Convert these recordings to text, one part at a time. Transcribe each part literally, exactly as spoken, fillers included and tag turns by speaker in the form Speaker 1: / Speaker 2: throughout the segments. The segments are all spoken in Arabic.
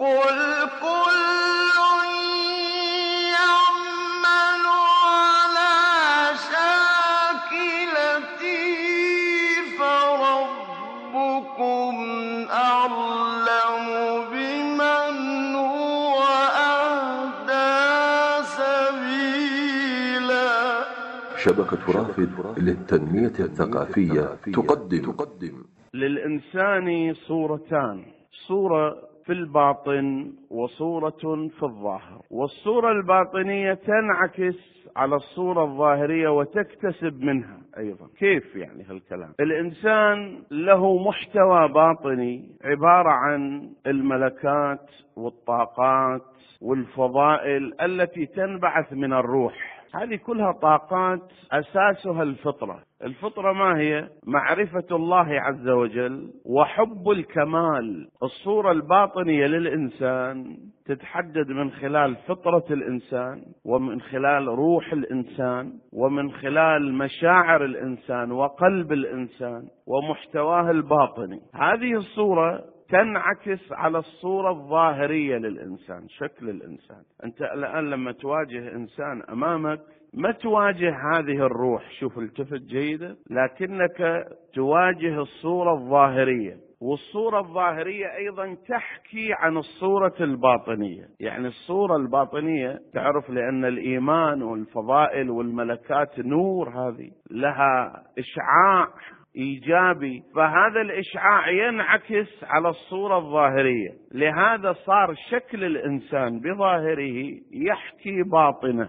Speaker 1: قل كل يعمل على شاكلته فربكم أعلم بمن هو أهدى سبيلا.
Speaker 2: شبكة رافد للتنمية الثقافية تقدم
Speaker 3: للإنسان صورتان، صورة في الباطن وصورة في الظاهر، والصورة الباطنية تنعكس على الصورة الظاهرية وتكتسب منها أيضا. كيف يعني هالكلام؟ الإنسان له محتوى باطني عبارة عن الملكات والطاقات والفضائل التي تنبعث من الروح. هذه كلها طاقات أساسها الفطرة. الفطرة ما هي؟ معرفة الله عز وجل وحب الكمال. الصورة الباطنية للإنسان تتحدد من خلال فطرة الإنسان، ومن خلال روح الإنسان، ومن خلال مشاعر الإنسان وقلب الإنسان ومحتواه الباطني. هذه الصورة تنعكس على الصورة الظاهرية للإنسان، شكل الإنسان. أنت الآن لما تواجه إنسان أمامك ما تواجه هذه الروح، شوف التفت جيدة، لكنك تواجه الصورة الظاهرية، والصورة الظاهرية أيضا تحكي عن الصورة الباطنية. يعني الصورة الباطنية تعرف لأن الإيمان والفضائل والملكات نور، هذه لها إشعاع إيجابي، فهذا الإشعاع ينعكس على الصورة الظاهرية. لهذا صار شكل الإنسان بظاهره يحكي باطنه،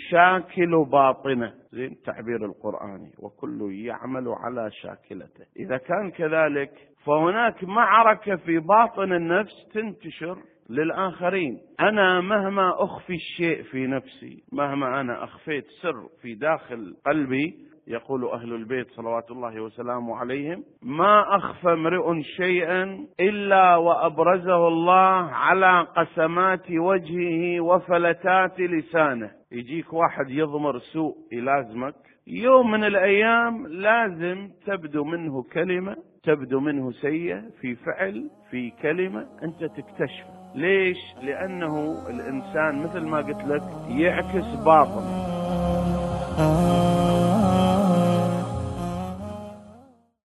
Speaker 3: يشاكل باطنه، زي التعبير القرآني، وكل يعمل على شاكلته. إذا كان كذلك فهناك معركة في باطن النفس تنتشر للآخرين. أنا مهما أخفي الشيء في نفسي، مهما أنا أخفيت سر في داخل قلبي، يقول أهل البيت صلوات الله وسلامه عليهم: ما أخفى امرئ شيئا إلا وأبرزه الله على قسمات وجهه وفلتات لسانه. يجيك واحد يضمر سوء يلازمك، يوم من الأيام لازم تبدو منه كلمة، تبدو منه سيئة في فعل، في كلمة، أنت تكتشف. ليش؟ لأنه الإنسان مثل ما قلت لك يعكس باطن.